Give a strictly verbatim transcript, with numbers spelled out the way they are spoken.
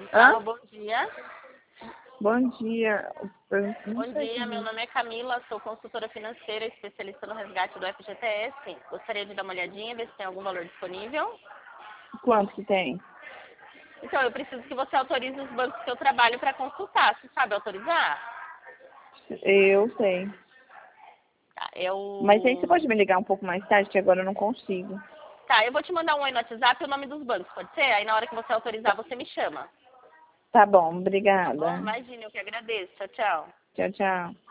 Hã? Alô, bom dia. Bom dia. Eu não Bom sei dia, que- meu nome é Camila, sou consultora financeira, especialista no resgate do F G T S. Gostaria de dar uma olhadinha, ver se tem algum valor disponível. Quanto que tem? Então, eu preciso que você autorize os bancos que eu trabalho para consultar. Você sabe autorizar? Eu sei. Tá, Mas aí você eu... pode me ligar um pouco mais tarde, que agora eu não consigo. Tá, eu vou te mandar um oi no WhatsApp e o nome dos bancos, pode ser? Aí na hora que você autorizar, você me chama. Tá bom, Tá bom? obrigada. Imagina, eu que agradeço. Tchau, tchau. Tchau, tchau.